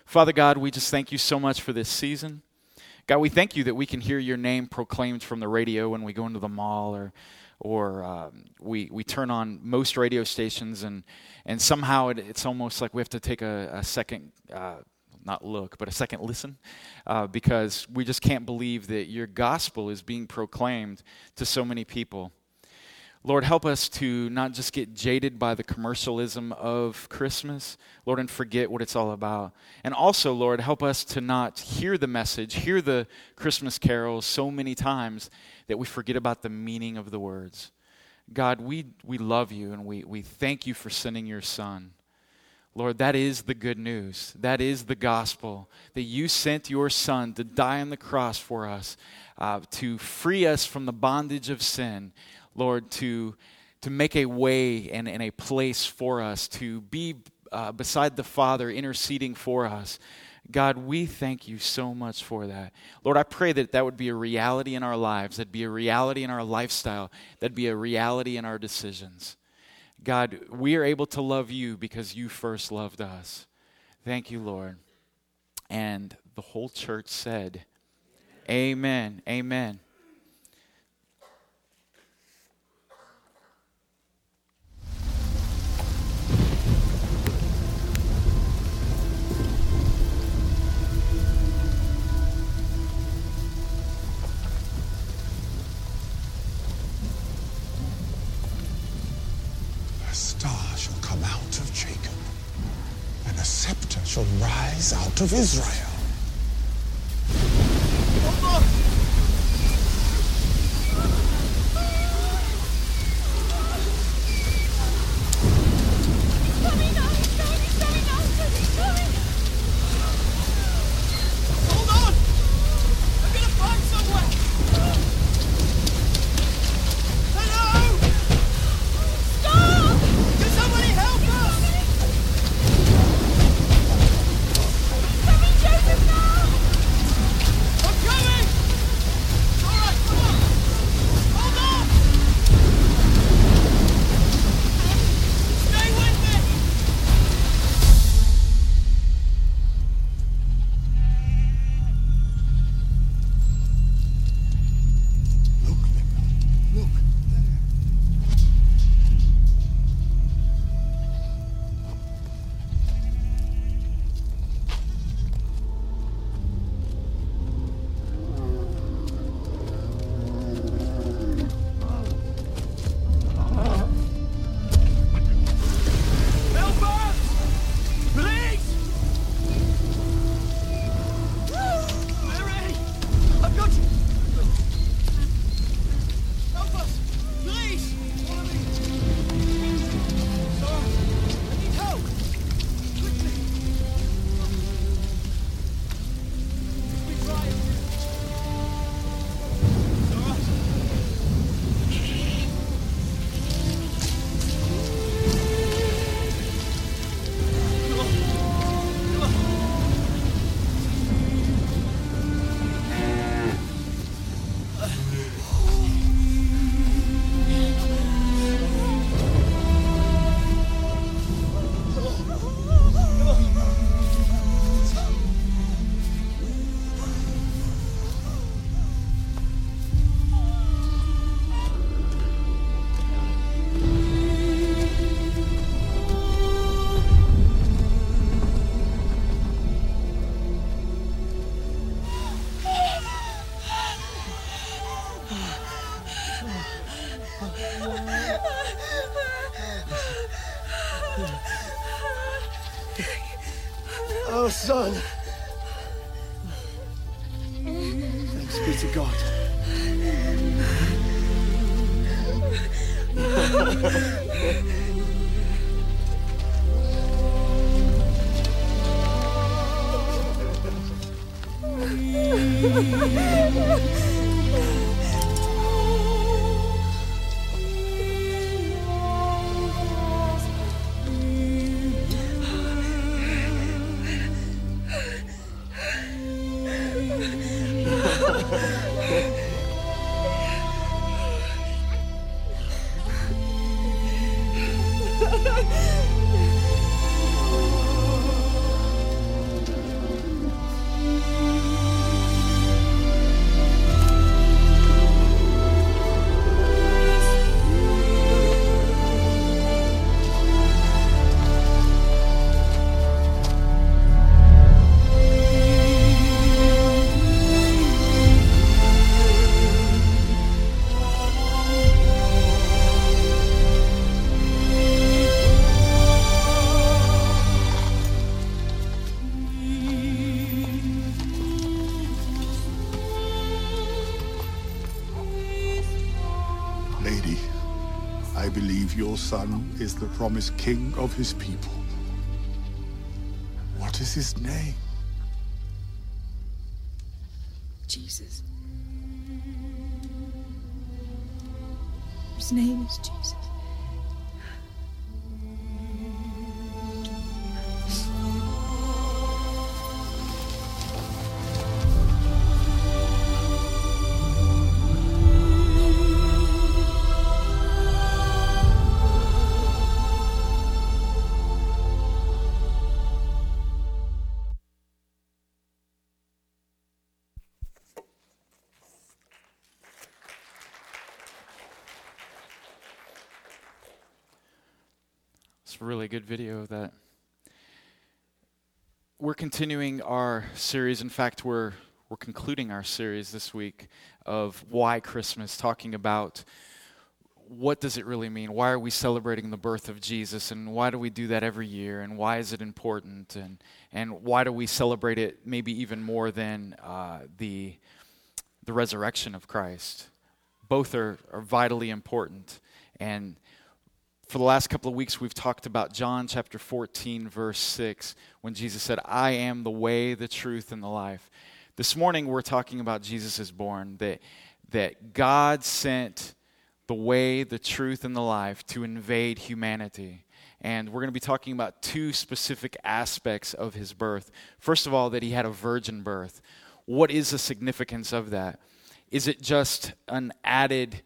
Father God, we just thank you so much for this season. God, we thank you that we can hear your name proclaimed from the radio when we go into the mall or we turn on most radio stations and somehow it's almost like we have to take a second, not look, but a second listen because we just can't believe that your gospel is being proclaimed to so many people. Lord, help us to not just get jaded by the commercialism of Christmas, Lord, and forget what it's all about. And also, Lord, help us to not hear the message, hear the Christmas carols so many times that we forget about the meaning of the words. God, we love you and we thank you for sending your Son. Lord, that is the good news. That is the gospel, that you sent your Son to die on the cross for us, to free us from the bondage of sin. Lord, to make a way and a place for us, to be beside the Father interceding for us. God, we thank you so much for that. Lord, I pray that would be a reality in our lives, that'd be a reality in our lifestyle, that'd be a reality in our decisions. God, we are able to love you because you first loved us. Thank you, Lord. And the whole church said, amen, amen. A star shall come out of Jacob, and a scepter shall rise out of Israel. Our son. Thanks be to God. believe your son is the promised king of his people. What is his name? Jesus. His name is Jesus. It's a really good video of that. We're continuing our series. In fact, we're concluding our series this week of Why Christmas, talking about what does it really mean? Why are we celebrating the birth of Jesus, and why do we do that every year, and why is it important, and why do we celebrate it maybe even more than the resurrection of Christ? Both are vitally important. And for the last couple of weeks, we've talked about John chapter 14, verse 6, when Jesus said, I am the way, the truth, and the life. This morning, we're talking about Jesus is born, that God sent the way, the truth, and the life to invade humanity. And we're going to be talking about two specific aspects of his birth. First of all, that he had a virgin birth. What is the significance of that? Is it just an added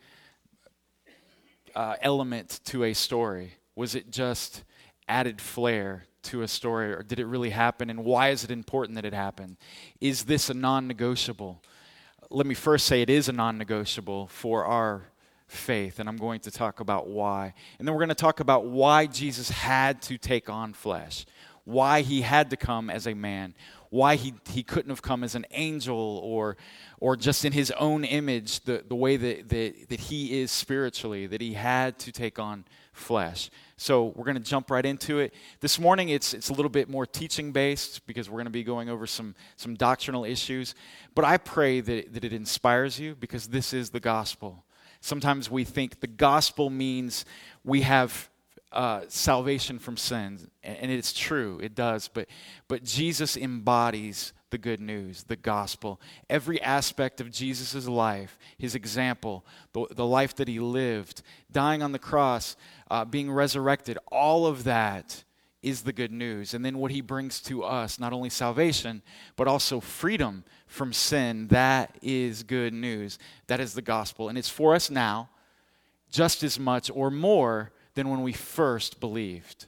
element to a story? Was it just added flair to a story, or did it really happen, and why is it important that it happened? Is this a non-negotiable? Let me first say it is a non-negotiable for our faith, and I'm going to talk about why. And then we're going to talk about why Jesus had to take on flesh, why he had to come as a man, why he couldn't have come as an angel or just in his own image, the way that he is spiritually, that he had to take on flesh. So we're going to jump right into it. This morning it's a little bit more teaching-based because we're going to be going over some doctrinal issues. But I pray that it inspires you, because this is the gospel. Sometimes we think the gospel means we have salvation from sins, and it's true, it does, but Jesus embodies the good news, the gospel. Every aspect of Jesus' life, his example, the life that he lived, dying on the cross, being resurrected, all of that is the good news. And then what he brings to us, not only salvation, but also freedom from sin, that is good news. That is the gospel. And it's for us now, just as much or more than when we first believed.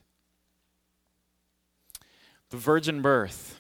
The virgin birth.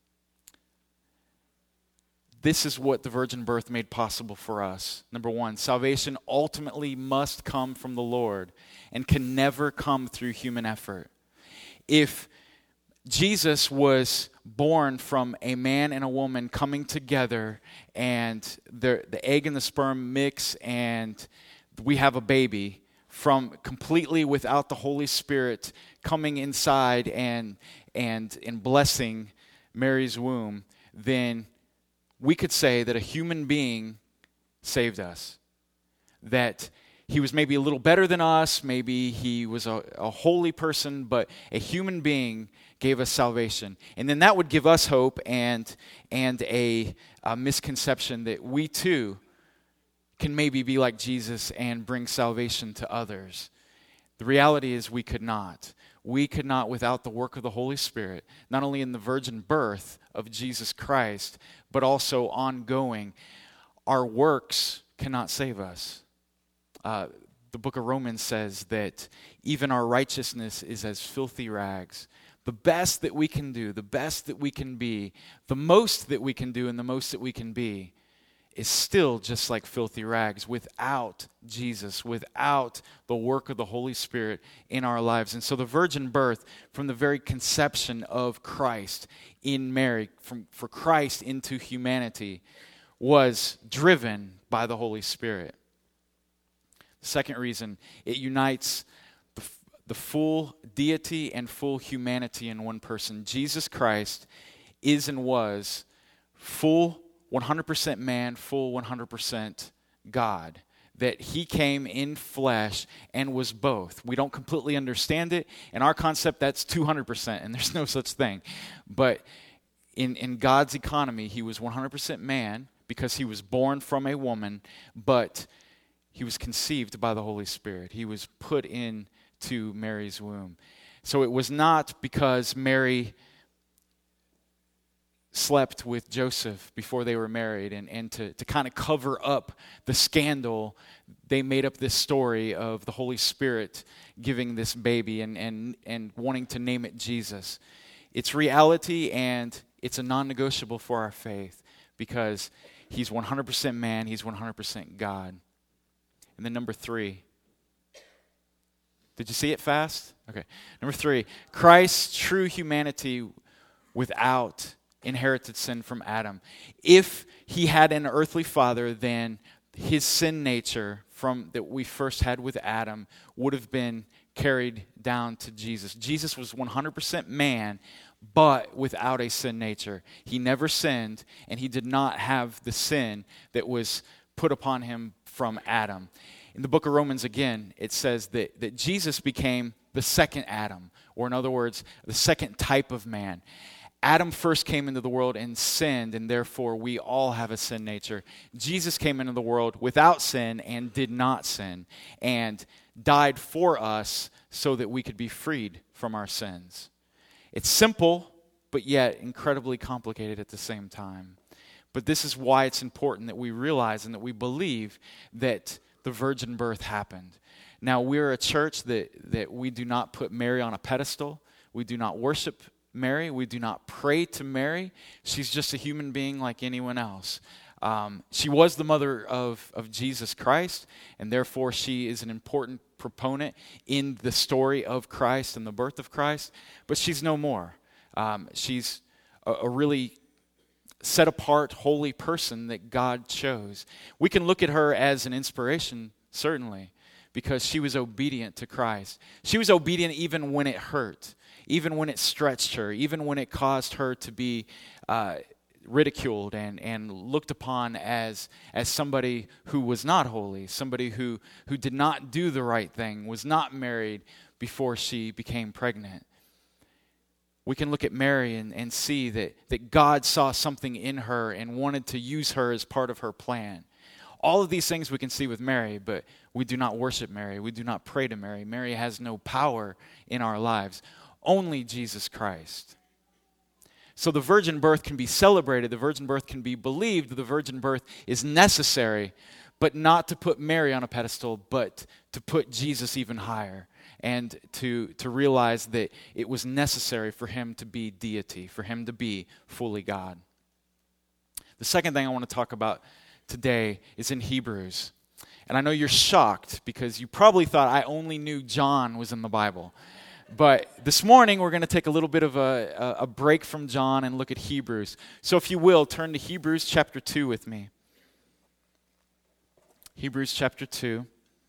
This is what the virgin birth made possible for us. Number one, salvation ultimately must come from the Lord and can never come through human effort. If Jesus was born from a man and a woman coming together, and the egg and the sperm mix, and we have a baby, from completely without the Holy Spirit coming inside and blessing Mary's womb, then we could say that a human being saved us. That he was maybe a little better than us, maybe he was a holy person, but a human being gave us salvation. And then that would give us hope and a misconception that we too can maybe be like Jesus and bring salvation to others. The reality is we could not. We could not without the work of the Holy Spirit, not only in the virgin birth of Jesus Christ, but also ongoing. Our works cannot save us. The book of Romans says that even our righteousness is as filthy rags. The best that we can do, the best that we can be, the most that we can do, and the most that we can be is still just like filthy rags without Jesus, without the work of the Holy Spirit in our lives. And so the virgin birth, from the very conception of Christ in Mary, for Christ into humanity, was driven by the Holy Spirit. The second reason, it unites the full deity and full humanity in one person. Jesus Christ is and was full 100% man, full 100% God. that he came in flesh and was both. We don't completely understand it. In our concept, that's 200%, and there's no such thing. But in God's economy, he was 100% man because he was born from a woman, but he was conceived by the Holy Spirit. He was put into Mary's womb. So it was not because Mary slept with Joseph before they were married, and to kind of cover up the scandal, they made up this story of the Holy Spirit giving this baby and wanting to name it Jesus. It's reality, and it's a non-negotiable for our faith because he's 100% man, he's 100% God. And then number 3. Did you see it fast? Okay. Number 3, Christ's true humanity without inherited sin from Adam. If he had an earthly father, then his sin nature that we first had with Adam would have been carried down to Jesus. Jesus was 100% man, but without a sin nature. He never sinned, and he did not have the sin that was put upon him from Adam. In the book of Romans, again, it says that Jesus became the second Adam, or in other words, the second type of man. Adam first came into the world and sinned, and therefore we all have a sin nature. Jesus came into the world without sin and did not sin, and died for us so that we could be freed from our sins. It's simple, but yet incredibly complicated at the same time. But this is why it's important that we realize and that we believe that the virgin birth happened. Now, we're a church that we do not put Mary on a pedestal. We do not worship Mary. We do not pray to Mary. She's just a human being like anyone else. She was the mother of Jesus Christ, and therefore she is an important proponent in the story of Christ and the birth of Christ, but she's no more. She's a really set-apart, holy person that God chose. We can look at her as an inspiration, certainly, because she was obedient to Christ. She was obedient even when it hurt, even when it stretched her, even when it caused her to be ridiculed and looked upon as somebody who was not holy, somebody who did not do the right thing, was not married before she became pregnant. We can look at Mary and see that God saw something in her and wanted to use her as part of her plan. All of these things we can see with Mary, but we do not worship Mary. We do not pray to Mary. Mary has no power in our lives. Only Jesus Christ. So the virgin birth can be celebrated. The virgin birth can be believed. The virgin birth is necessary, but not to put Mary on a pedestal, but to put Jesus even higher. And to realize that it was necessary for him to be deity, for him to be fully God. The second thing I want to talk about today is in Hebrews. And I know you're shocked because you probably thought I only knew John was in the Bible. But this morning we're going to take a little bit of a break from John and look at Hebrews. So if you will, turn to Hebrews chapter 2 with me. Hebrews chapter 2.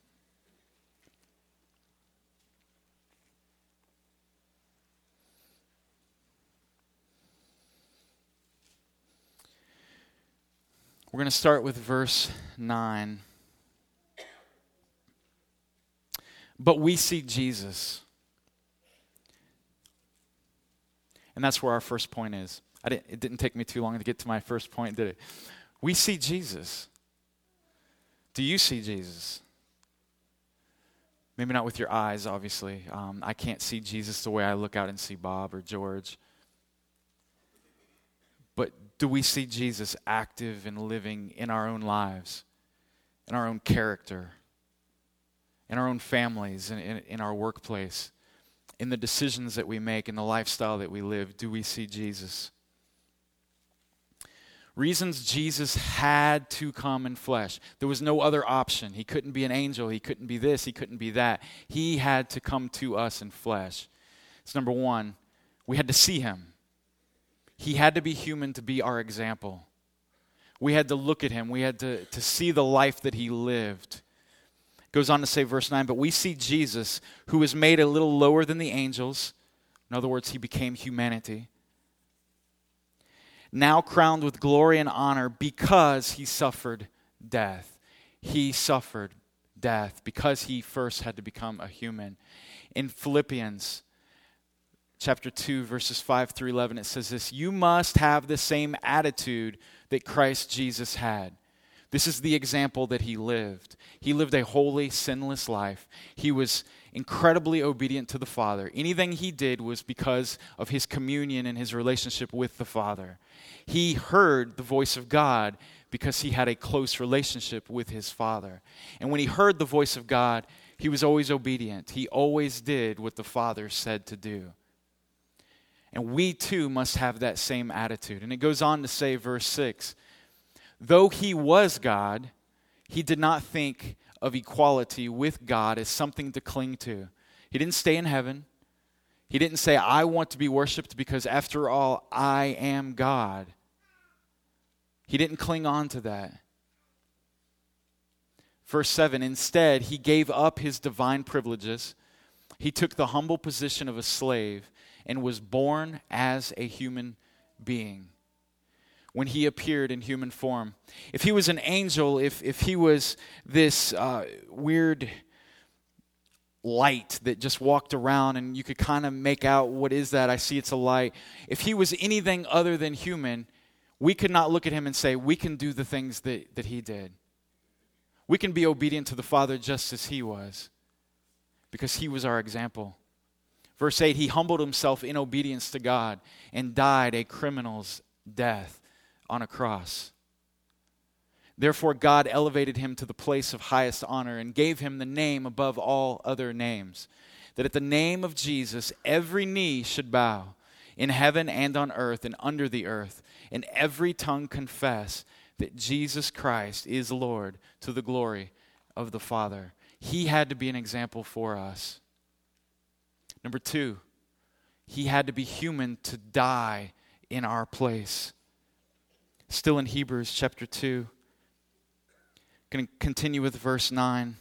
We're going to start with verse 9. But we see Jesus. And that's where our first point is. It didn't take me too long to get to my first point, did it? We see Jesus. Do you see Jesus? Maybe not with your eyes, obviously. I can't see Jesus the way I look out and see Bob or George. But do we see Jesus active and living in our own lives, in our own character, in our own families, in our workplace, in the decisions that we make, in the lifestyle that we live? Do we see Jesus? Reasons Jesus had to come in flesh. There was no other option. He couldn't be an angel. He couldn't be this. He couldn't be that. He had to come to us in flesh. It's number one, we had to see him. He had to be human to be our example. We had to look at him. We had to see the life that he lived. It goes on to say, verse 9, but we see Jesus, who was made a little lower than the angels. In other words, he became humanity. Now crowned with glory and honor because he suffered death. he suffered death because he first had to become a human. In Philippians chapter 2, verses 5 through 11, it says this: you must have the same attitude that Christ Jesus had. This is the example that he lived. He lived a holy, sinless life. He was incredibly obedient to the Father. Anything he did was because of his communion and his relationship with the Father. He heard the voice of God because he had a close relationship with his Father. And when he heard the voice of God, he was always obedient. He always did what the Father said to do. And we too must have that same attitude. And it goes on to say, verse 6, though he was God, he did not think of equality with God as something to cling to. He didn't stay in heaven. He didn't say, I want to be worshiped because after all, I am God. He didn't cling on to that. Verse 7, instead, he gave up his divine privileges. He took the humble position of a slave and was born as a human being. When he appeared in human form. If he was an angel, if he was this weird light that just walked around and you could kind of make out, what is that? I see it's a light. If he was anything other than human, we could not look at him and say, we can do the things that he did. We can be obedient to the Father just as he was, because he was our example. Verse 8, he humbled himself in obedience to God and died a criminal's death on a cross. Therefore, God elevated him to the place of highest honor and gave him the name above all other names, that at the name of Jesus every knee should bow, in heaven and on earth and under the earth, and every tongue confess that Jesus Christ is Lord, to the glory of the Father. He had to be an example for us. Number 2, he had to be human to die in our place. Still in Hebrews chapter 2. Going to continue with verse 9.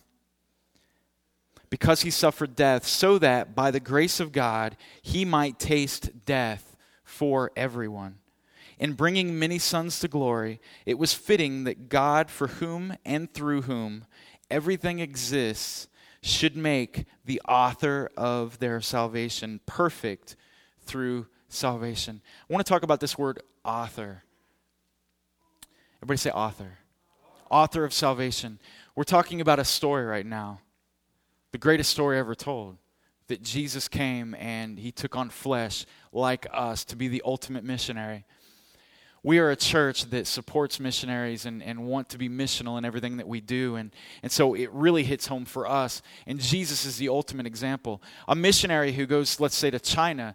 Because he suffered death, so that by the grace of God he might taste death for everyone. In bringing many sons to glory, it was fitting that God, for whom and through whom everything exists, should make the author of their salvation perfect through salvation. I want to talk about this word author. Everybody say author. Author of salvation. We're talking about a story right now. The greatest story ever told. That Jesus came and he took on flesh like us to be the ultimate missionary. We are a church that supports missionaries and want to be missional in everything that we do. And so it really hits home for us. And Jesus is the ultimate example. A missionary who goes, let's say, to China,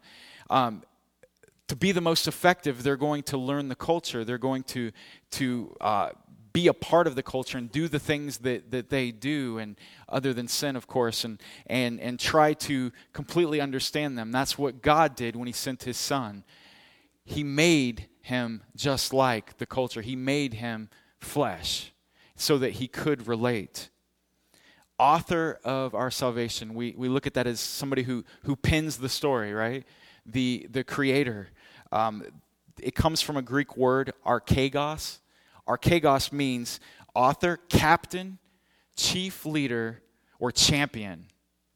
to be the most effective, they're going to learn the culture. They're going to be a part of the culture and do the things that they do, and other than sin, of course, and try to completely understand them. That's what God did when he sent his son. He made him just like the culture. He made him flesh so that he could relate. Author of our salvation. We look at that as somebody who pens the story, right? The creator. It comes from a Greek word, archegos. Archegos means author, captain, chief leader, or champion.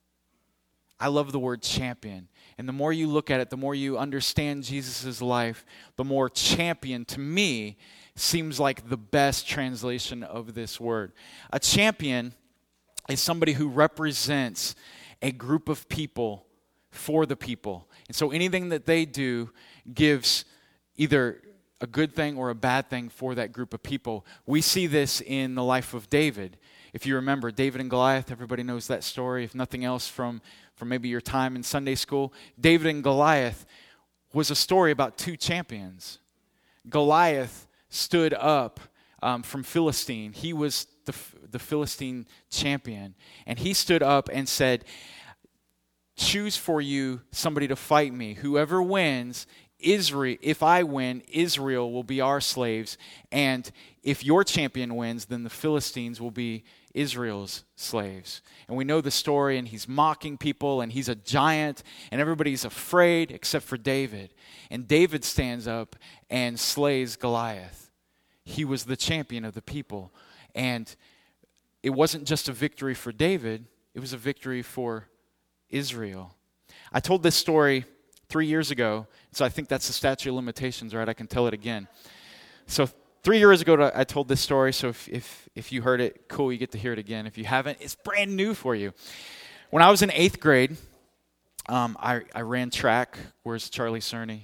I love the word champion. And the more you look at it, the more you understand Jesus' life, the more champion, to me, seems like the best translation of this word. A champion is somebody who represents a group of people for the people. And so anything that they do gives either a good thing or a bad thing for that group of people. We see this in the life of David. If you remember, David and Goliath, everybody knows that story. If nothing else from maybe your time in Sunday school, David and Goliath was a story about two champions. Goliath stood up from Philistine. He was the Philistine champion. And he stood up and said, choose for you somebody to fight me. Whoever wins, Israel, if I win, Israel will be our slaves. And if your champion wins, then the Philistines will be Israel's slaves. And we know the story, and he's mocking people, and he's a giant, and everybody's afraid except for David. And David stands up and slays Goliath. He was the champion of the people. And it wasn't just a victory for David, it was a victory for Israel. I told this story 3 years ago, so I think that's the statute of limitations, right? I can tell it again. So 3 years ago, I told this story, so if you heard it, cool, you get to hear it again. If you haven't, it's brand new for you. When I was in 8th grade, I ran track. Where's Charlie Cerny?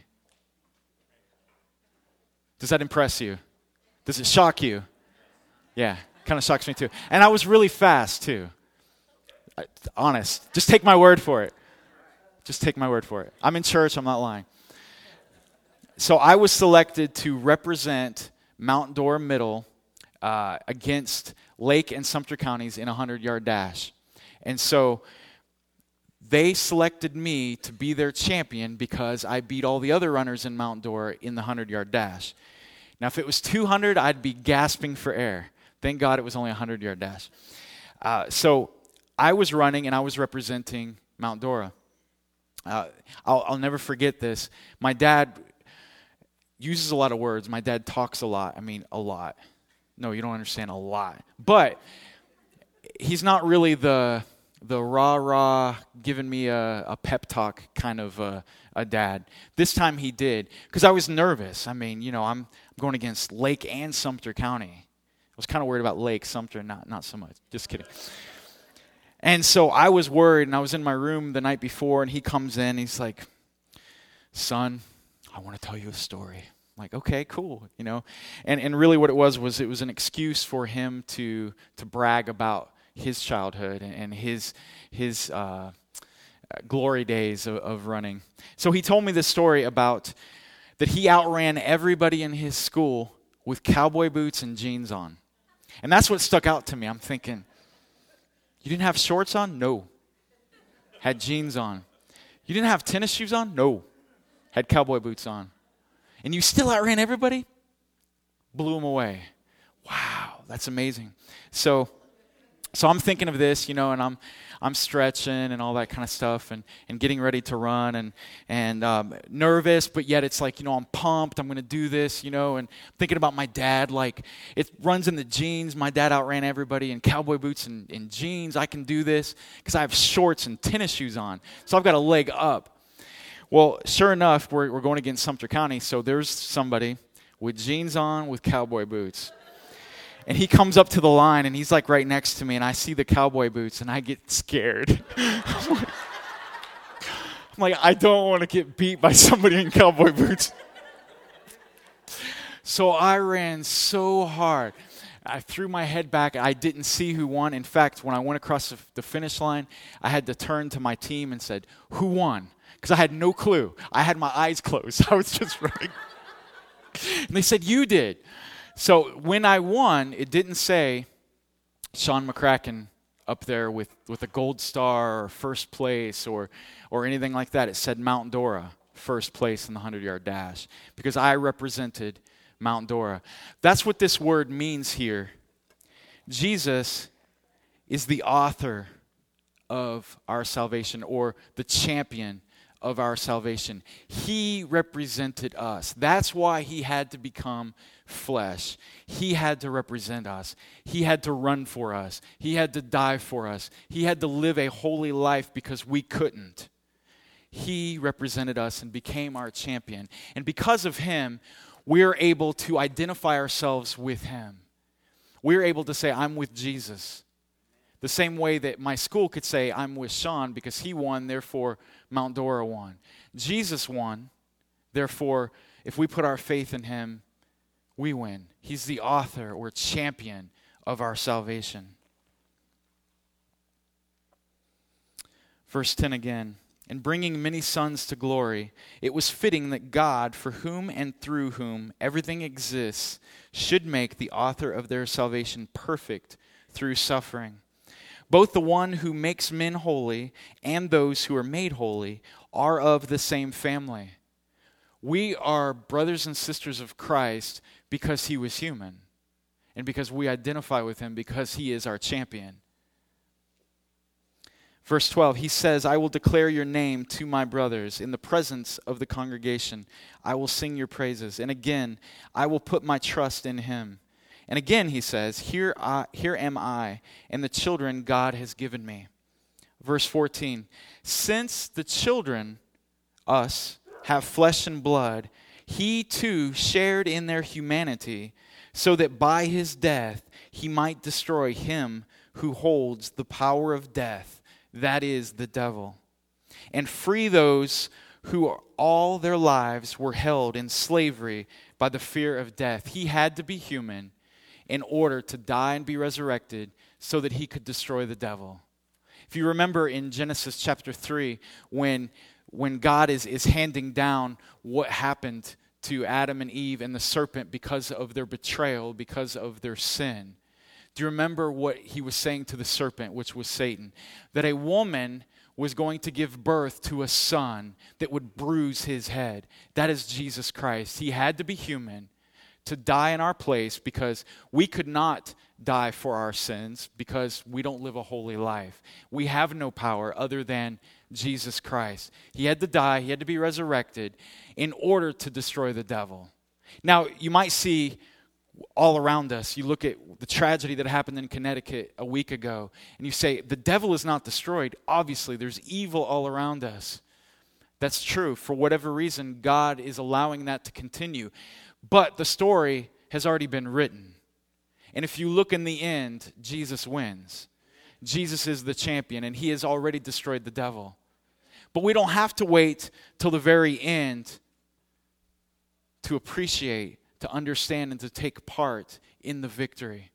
Does that impress you? Does it shock you? Yeah, kind of shocks me too. And I was really fast too. Honest. Just take my word for it. Just take my word for it. I'm in church, I'm not lying. So I was selected to represent Mount Dora Middle against Lake and Sumter counties in a 100-yard dash. And so they selected me to be their champion because I beat all the other runners in Mount Dora in the 100-yard dash. Now, if it was 200, I'd be gasping for air. Thank God it was only a 100-yard dash. So I was running and I was representing Mount Dora. I'll never forget this. My dad uses a lot of words. My dad talks a lot. I mean, a lot. No, you don't understand, a lot. But he's not really the rah-rah, giving me a pep talk kind of a dad. This time he did, because I was nervous. I mean, you know, I'm going against Lake and Sumter County. I was kind of worried about Lake, Sumter, not so much. Just kidding. And so I was worried, and I was in my room the night before, and he comes in, he's like, son, I want to tell you a story. I'm like, okay, cool, you know. And really what it was an excuse for him to brag about his childhood and his glory days of running. So he told me this story about that he outran everybody in his school with cowboy boots and jeans on. And that's what stuck out to me. I'm thinking, you didn't have shorts on? No. Had jeans on. You didn't have tennis shoes on? No. Had cowboy boots on. And you still outran everybody? Blew them away. Wow, that's amazing. So I'm thinking of this, you know, and I'm stretching and all that kind of stuff and getting ready to run and nervous, but yet it's like, you know, I'm pumped. I'm going to do this, you know, and thinking about my dad, like it runs in the genes. My dad outran everybody in cowboy boots and jeans. I can do this because I have shorts and tennis shoes on. So I've got a leg up. Well, sure enough, we're going against Sumter County, so there's somebody with jeans on with cowboy boots. And he comes up to the line, and he's like right next to me, and I see the cowboy boots, and I get scared. I'm like, I don't want to get beat by somebody in cowboy boots. So I ran so hard. I threw my head back. I didn't see who won. In fact, when I went across the finish line, I had to turn to my team and said, who won? Because I had no clue. I had my eyes closed. I was just running. And they said, you did. So when I won, it didn't say Sean McCracken up there with a gold star or first place or anything like that. It said Mount Dora, first place in the 100-yard dash, because I represented Mount Dora. That's what this word means here. Jesus is the author of our salvation, or the champion of our salvation. He represented us. That's why he had to become flesh. He had to represent us. He had to run for us. He had to die for us. He had to live a holy life because we couldn't. He represented us and became our champion. And because of him, we're able to identify ourselves with him. We're able to say, I'm with Jesus. The same way that my school could say, I'm with Sean because he won, therefore Mount Dora won. Jesus won, therefore if we put our faith in him, we win. He's the author or champion of our salvation. Verse 10 again. In bringing many sons to glory, it was fitting that God, for whom and through whom everything exists, should make the author of their salvation perfect through suffering. Both the one who makes men holy and those who are made holy are of the same family. We are brothers and sisters of Christ because he was human and because we identify with him because he is our champion. Verse 12, he says, I will declare your name to my brothers. In the presence of the congregation, I will sing your praises. And again, I will put my trust in him. And again he says, here am I, and the children God has given me. Verse 14, since the children, us, have flesh and blood, he too shared in their humanity, so that by his death he might destroy him who holds the power of death, that is, the devil, and free those who all their lives were held in slavery by the fear of death. He had to be human in order to die and be resurrected so that he could destroy the devil. If you remember in Genesis chapter 3, when God is handing down what happened to Adam and Eve and the serpent because of their betrayal, because of their sin, do you remember what he was saying to the serpent, which was Satan? That a woman was going to give birth to a son that would bruise his head. That is Jesus Christ. He had to be human to die in our place because we could not die for our sins because we don't live a holy life. We have no power other than Jesus Christ. He had to die, he had to be resurrected in order to destroy the devil. Now, you might see all around us, you look at the tragedy that happened in Connecticut a week ago, and you say, the devil is not destroyed. Obviously, there's evil all around us. That's true. For whatever reason, God is allowing that to continue. But the story has already been written. And if you look in the end, Jesus wins. Jesus is the champion, and he has already destroyed the devil. But we don't have to wait till the very end to appreciate, to understand, and to take part in the victory.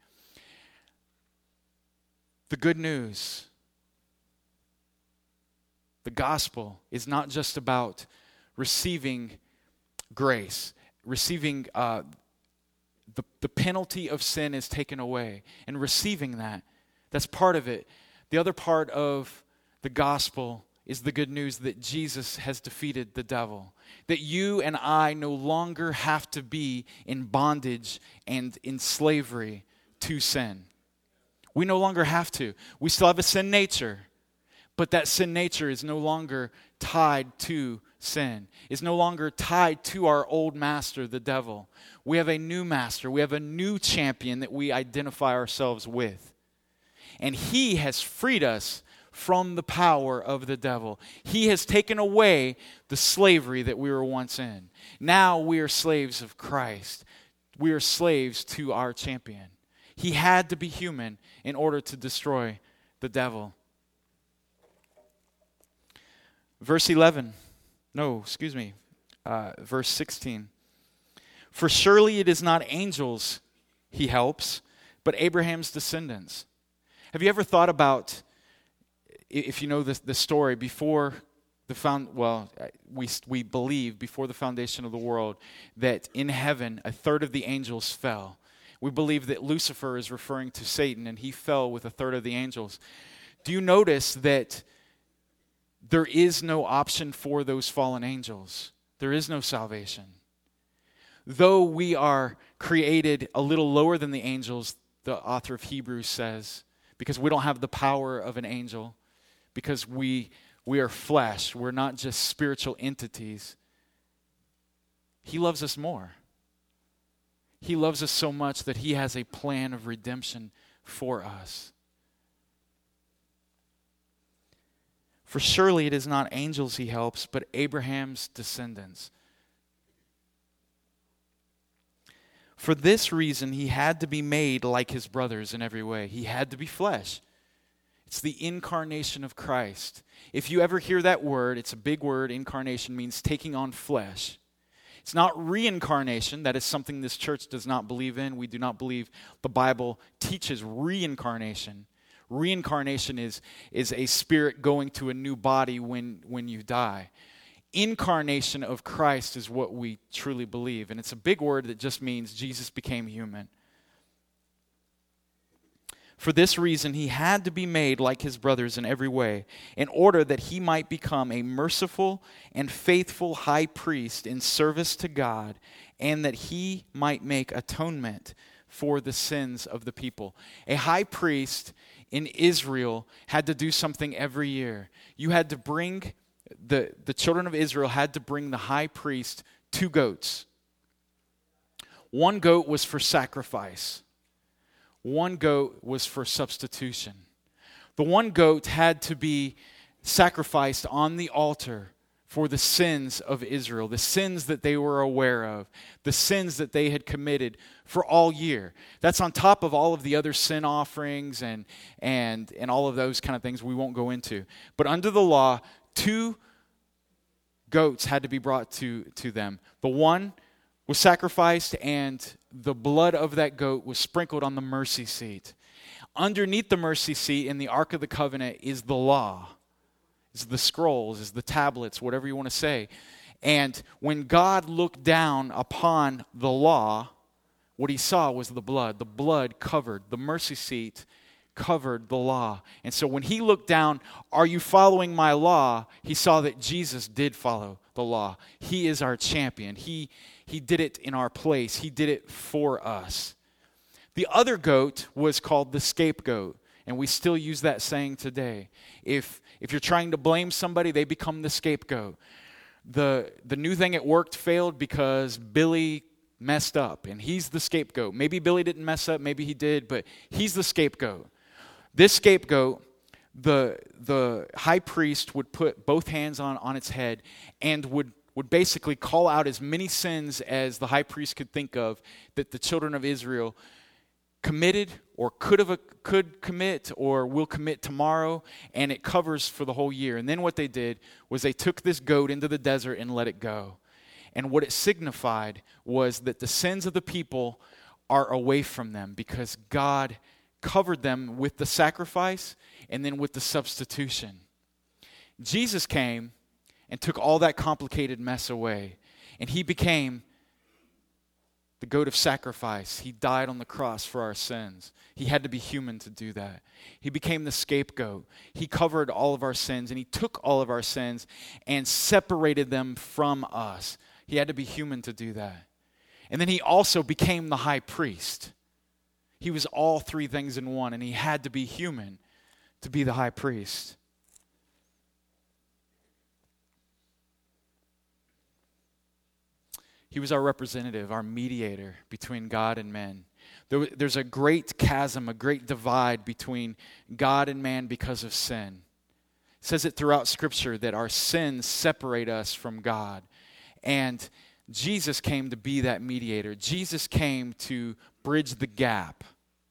The good news, the gospel, is not just about receiving grace, receiving the penalty of sin is taken away, and receiving that. That's part of it. The other part of the gospel is the good news that Jesus has defeated the devil. That you and I no longer have to be in bondage and in slavery to sin. We no longer have to. We still have a sin nature, but that sin nature is no longer tied to sin. Is no longer tied to our old master, the devil. We have a new master. We have a new champion that we identify ourselves with. And he has freed us from the power of the devil. He has taken away the slavery that we were once in. Now we are slaves of Christ. We are slaves to our champion. He had to be human in order to destroy the devil. Verse 16. For surely it is not angels he helps, but Abraham's descendants. Have you ever thought about, if you know the story, before we believe before the foundation of the world that in heaven a third of the angels fell. We believe that Lucifer is referring to Satan, and he fell with a third of the angels. Do you notice that there is no option for those fallen angels? There is no salvation. Though we are created a little lower than the angels, the author of Hebrews says, because we don't have the power of an angel, because we are flesh, we're not just spiritual entities. He loves us more. He loves us so much that he has a plan of redemption for us. For surely it is not angels he helps, but Abraham's descendants. For this reason, he had to be made like his brothers in every way. He had to be flesh. It's the incarnation of Christ. If you ever hear that word, it's a big word. Incarnation means taking on flesh. It's not reincarnation. That is something this church does not believe in. We do not believe the Bible teaches reincarnation. Reincarnation is a spirit going to a new body when you die. Incarnation of Christ is what we truly believe. And it's a big word that just means Jesus became human. For this reason, he had to be made like his brothers in every way, in order that he might become a merciful and faithful high priest in service to God, and that he might make atonement for the sins of the people. A high priest in Israel had to do something every year. You had to bring, the children of Israel had to bring the high priest 2 goats. One goat was for sacrifice. one goat was for substitution. The one goat had to be sacrificed on the altar for the sins of Israel, the sins that they were aware of, the sins that they had committed for all year. That's on top of all of the other sin offerings and all of those kind of things we won't go into. But under the law, 2 goats had to be brought to them. The one was sacrificed, and the blood of that goat was sprinkled on the mercy seat. Underneath the mercy seat in the Ark of the Covenant is the law. Is the scrolls, is the tablets, whatever you want to say. And when God looked down upon the law, what he saw was the blood. The blood covered, the mercy seat covered the law. And so when he looked down, are you following my law? He saw that Jesus did follow the law. He is our champion. He did it in our place. He did it for us. The other goat was called the scapegoat. And we still use that saying today. If you're trying to blame somebody, they become the scapegoat. The new thing at work failed because Billy messed up, and he's the scapegoat. Maybe Billy didn't mess up, maybe he did, but he's the scapegoat. This scapegoat, the high priest would put both hands on its head and would basically call out as many sins as the high priest could think of that the children of Israel committed or could commit or will commit tomorrow, and it covers for the whole year. And then what they did was they took this goat into the desert and let it go. And what it signified was that the sins of the people are away from them because God covered them with the sacrifice and then with the substitution. Jesus came and took all that complicated mess away, and he became the goat of sacrifice. He died on the cross for our sins. He had to be human to do that. He became the scapegoat. He covered all of our sins, and he took all of our sins and separated them from us. He had to be human to do that. And then he also became the high priest. He was all 3 things in one, and he had to be human to be the high priest. He was our representative, our mediator between God and men. There's a great chasm, a great divide between God and man because of sin. It says it throughout Scripture that our sins separate us from God. And Jesus came to be that mediator. Jesus came to bridge the gap.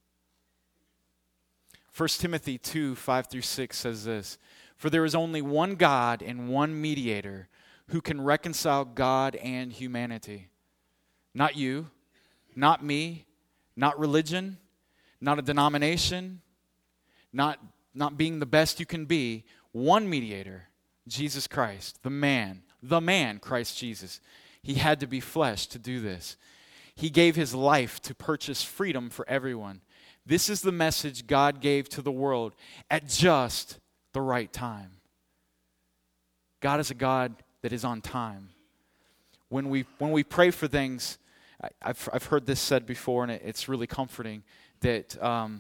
1 Timothy 2, 5-6 says this, "For there is only one God and one mediator who can reconcile God and humanity." Not you, not me, not religion, not a denomination, not being the best you can be. One mediator, Jesus Christ, the man, Christ Jesus. He had to be flesh to do this. He gave his life to purchase freedom for everyone. This is the message God gave to the world at just the right time. God is a God that is on time. When we pray for things, I've heard this said before, and it's really comforting that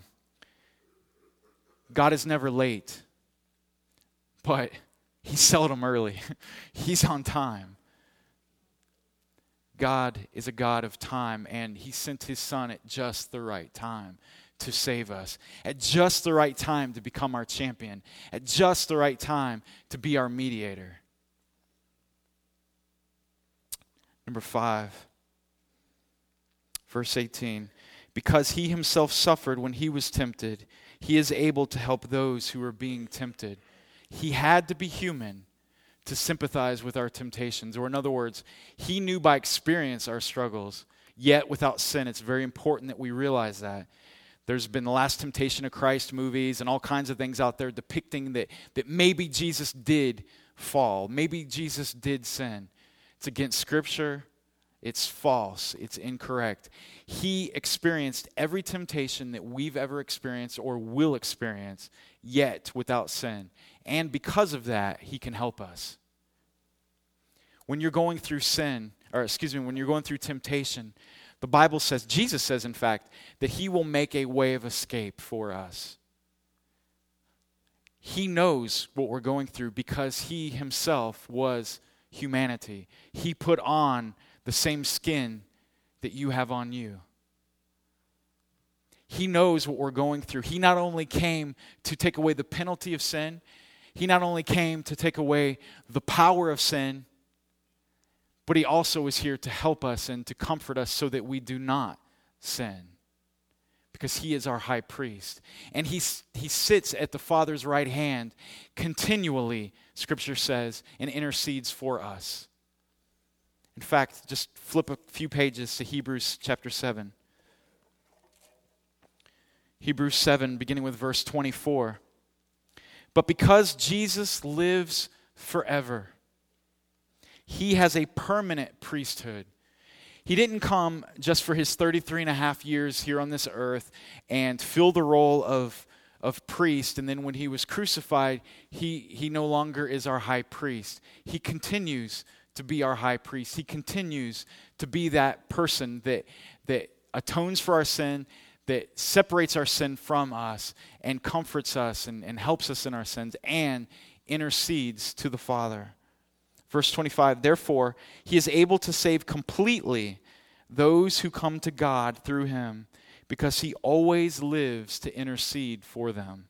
God is never late, but he's seldom early. He's on time. God is a God of time, and he sent his Son at just the right time to save us, at just the right time to become our champion, at just the right time to be our mediator. Number 5, verse 18. "Because he himself suffered when he was tempted, he is able to help those who are being tempted." He had to be human to sympathize with our temptations. Or in other words, he knew by experience our struggles, yet without sin. It's very important that we realize that. There's been the Last Temptation of Christ movies and all kinds of things out there depicting that maybe Jesus did fall. Maybe Jesus did sin. It's against Scripture. It's false. It's incorrect. He experienced every temptation that we've ever experienced or will experience, yet without sin. And because of that, he can help us. When you're going through when you're going through temptation, the Bible says, Jesus says, in fact, that he will make a way of escape for us. He knows what we're going through because he himself was humanity. He put on the same skin that you have on you. He knows what we're going through. He not only came to take away the penalty of sin, he not only came to take away the power of sin, but he also is here to help us and to comfort us so that we do not sin. Because he is our high priest. And he sits at the Father's right hand continually, Scripture says, and intercedes for us. In fact, just flip a few pages to Hebrews chapter 7. Hebrews 7, beginning with verse 24. But because Jesus lives forever, he has a permanent priesthood. He didn't come just for his 33 and a half years here on this earth and fill the role of priest, and then when he was crucified, he no longer is our high priest. He continues to be our high priest. He continues to be that person that atones for our sin, that separates our sin from us and comforts us and helps us in our sins and intercedes to the Father. Verse 25, therefore, he is able to save completely those who come to God through him, because he always lives to intercede for them.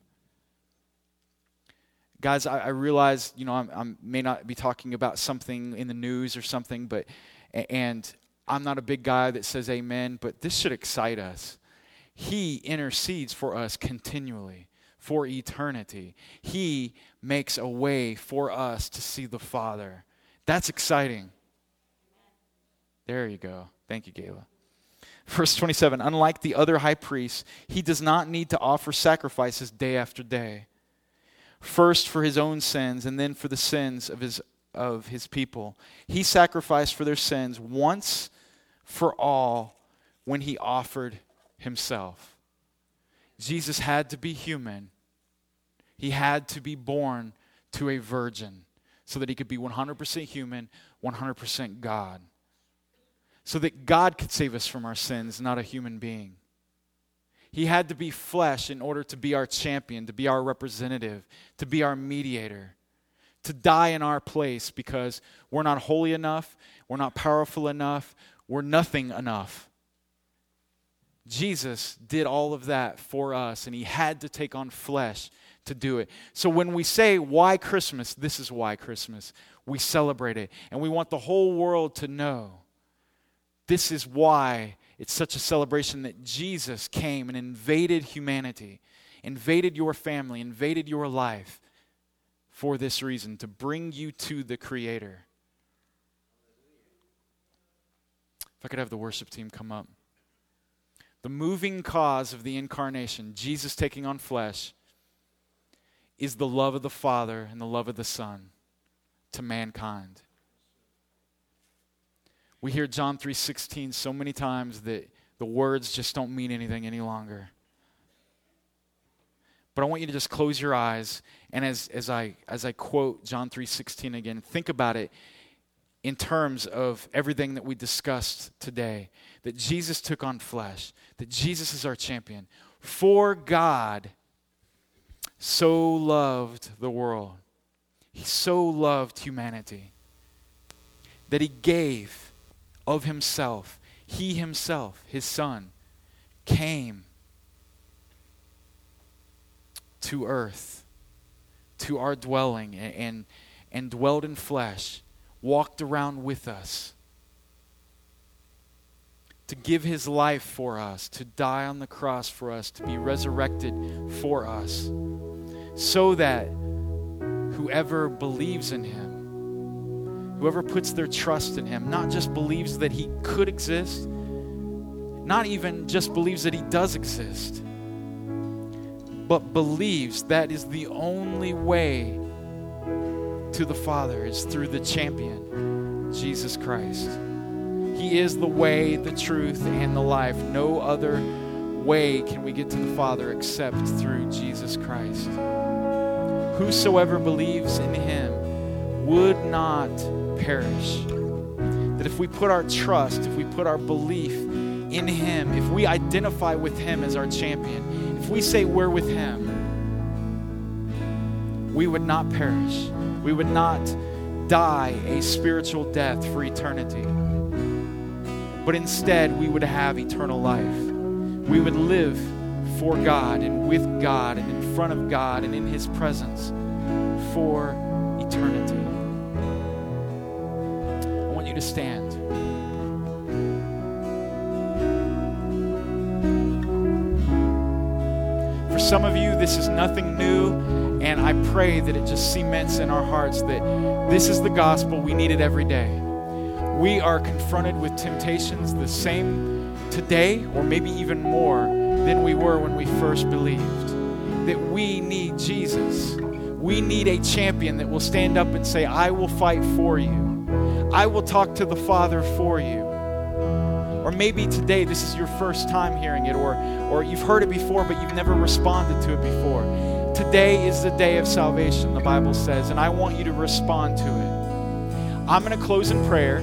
Guys, I realize, I may not be talking about something in the news or something, and I'm not a big guy that says amen, but this should excite us. He intercedes for us continually, for eternity. He makes a way for us to see the Father. That's exciting. There you go. Thank you, Gayla. Verse 27, unlike the other high priests, he does not need to offer sacrifices day after day. First for his own sins and then for the sins of his people. He sacrificed for their sins once for all when he offered himself. Jesus had to be human. He had to be born to a virgin so that he could be 100% human, 100% God. So that God could save us from our sins, not a human being. He had to be flesh in order to be our champion, to be our representative, to be our mediator, to die in our place because we're not holy enough, we're not powerful enough, we're nothing enough. Jesus did all of that for us, and he had to take on flesh to do it. So when we say, why Christmas? This is why Christmas. We celebrate it, and we want the whole world to know. This is why it's such a celebration that Jesus came and invaded humanity, invaded your family, invaded your life for this reason, to bring you to the Creator. If I could have the worship team come up. The moving cause of the incarnation, Jesus taking on flesh, is the love of the Father and the love of the Son to mankind. We hear John 3:16 so many times that the words just don't mean anything any longer. But I want you to just close your eyes, and as I quote John 3:16 again, think about it in terms of everything that we discussed today, that Jesus took on flesh, that Jesus is our champion. For God so loved the world, he so loved humanity, that he gave of himself. He himself, his Son, came to earth, to our dwelling, and dwelled in flesh, walked around with us, to give his life for us, to die on the cross for us, to be resurrected for us, so that whoever believes in him, whoever puts their trust in him, not just believes that he could exist, not even just believes that he does exist, but believes that is the only way to the Father is through the champion, Jesus Christ. He is the way, the truth, and the life. No other way can we get to the Father except through Jesus Christ. Whosoever believes in him would not perish. That if we put our trust, if we put our belief in him, if we identify with him as our champion, if we say we're with him, we would not perish. We would not die a spiritual death for eternity. But instead, we would have eternal life. We would live before God and with God and in front of God and in His presence for eternity. I want you to stand. For some of you, this is nothing new, and I pray that it just cements in our hearts that this is the gospel. We need it every day. We are confronted with temptations the same today, or maybe even more than we were when we first believed. That we need Jesus. We need a champion that will stand up and say, I will fight for you. I will talk to the Father for you. Or maybe today this is your first time hearing it, or you've heard it before but you've never responded to it before. Today is the day of salvation, the Bible says, and I want you to respond to it. I'm going to close in prayer.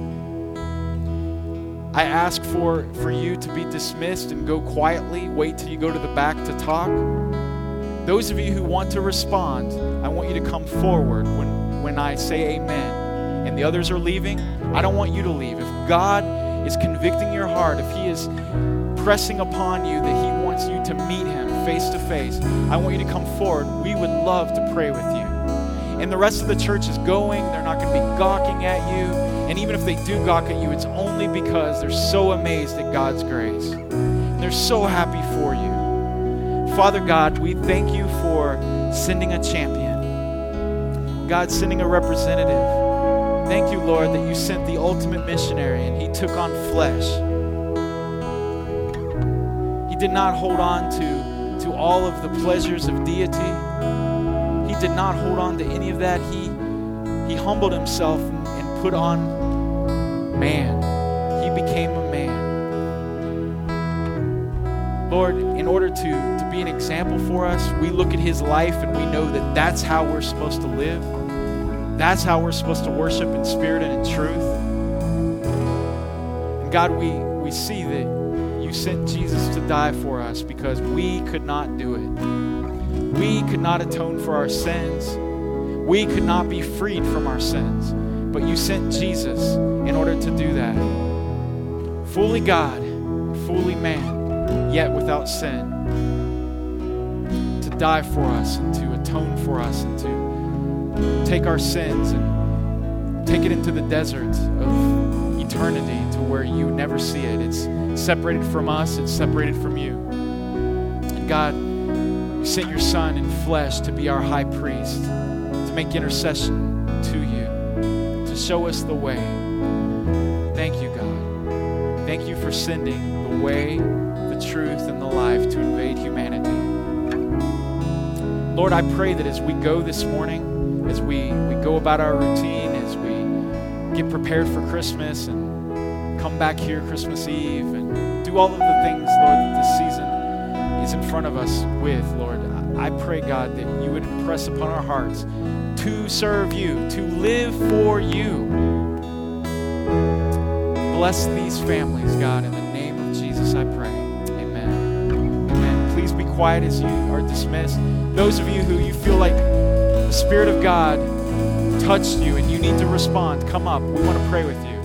I ask for you to be dismissed and go quietly. Wait till you go to the back to talk. Those of you who want to respond, I want you to come forward when I say amen. And the others are leaving. I don't want you to leave. If God is convicting your heart, if He is pressing upon you that He wants you to meet Him face to face, I want you to come forward. We would love to pray with you. And the rest of the church is going. They're not going to be gawking at you. And even if they do gawk at you, it's only because they're so amazed at God's grace. They're so happy for you. Father God, we thank you for sending a champion. God, sending a representative. Thank you, Lord, that you sent the ultimate missionary and He took on flesh. He did not hold on to all of the pleasures of deity. He did not hold on to any of that. He humbled Himself and put on man. He became a man. Lord, in order to be an example for us, we look at His life and we know that that's how we're supposed to live. That's how we're supposed to worship in spirit and in truth. And God, we see that you sent Jesus to die for us because we could not do it. We could not atone for our sins. We could not be freed from our sins. But you sent Jesus in order to do that. Fully God, fully man, yet without sin. To die for us and to atone for us and to take our sins and take it into the desert of eternity to where you never see it. It's separated from us. It's separated from you. And God, you sent your Son in flesh to be our high priest, to make intercession to you, to show us the way. Thank you, God. Thank you for sending the way, the truth, and the life to invade humanity. Lord, I pray that as we go this morning, as we go about our routine, as we get prepared for Christmas and come back here Christmas Eve and do all of the things, Lord, that this season is in front of us with, Lord, I pray, God, that you would impress upon our hearts to serve you, to live for you. Bless these families, God, in the name of Jesus, I pray. Amen. Amen. Please be quiet as you are dismissed. Those of you who you feel like the Spirit of God touched you and you need to respond, come up. We want to pray with you.